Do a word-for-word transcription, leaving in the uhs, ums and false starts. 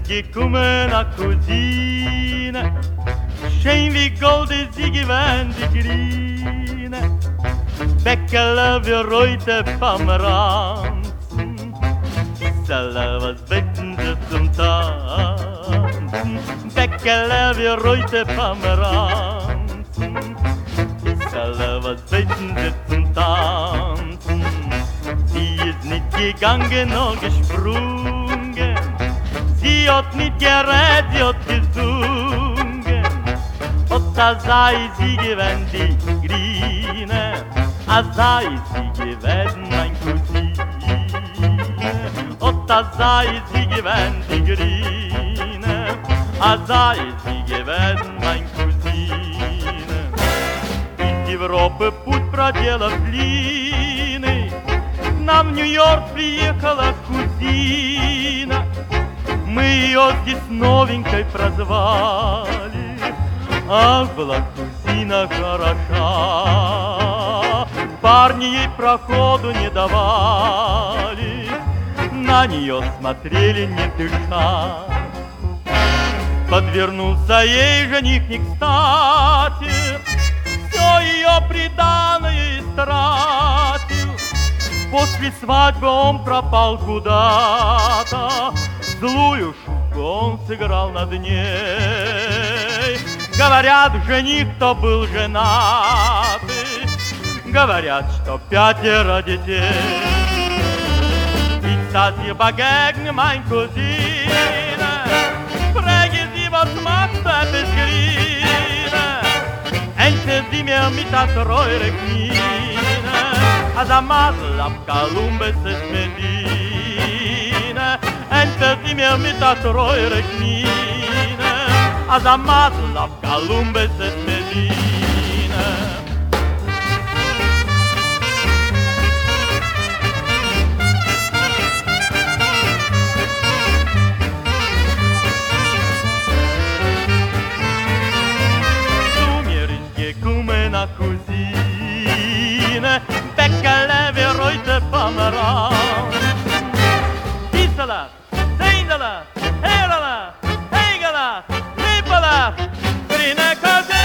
come una cugina, scen wie golde sie gewähnt die Grine, Bäckerle wie Reute Pomeranzen, Giselle, was bitten sie zum Tanzen, Bäckerle wie Reute Pomeranzen, Giselle, was bitten sie zum Tanzen, sie ist nicht gegangen, noch gesprungen, sie hat nicht gerät, sie hat gesungen, und da sei sie gewähnt die Grine, a sei sie gewähnt mein Cousine, und da sei sie gewähnt die Grine, a sei sie gewähnt mein Cousine. Из Европы путь проделав длинный, нам в Нью-Йорк приехала кузина, мы ее здесь новенькой прозвали, ах, была кузина хороша, парни ей проходу не давали, на нее смотрели не дыша. Подвернулся ей жених не кстати, все ее приданое истратил, после свадьбы он пропал куда-то, злую шутку он сыграл над ней. Говорят, жених-то был женатый, говорят, что пятеро детей. Ich sah sie begegnen, mein Cousine, frage sie, was macht er bis Grine? Ente sie mir mit der treure Knine, als der Masel auf Kolumbus ist Medina. Ente sie mir mit der treure Knine, als der Masel auf Kolumbus ist Medina. Cousine, Bäckerle wie Reute Pomeranz. Gisela, Seindela, Herala, Hegela, Lippala, Grine Cousine.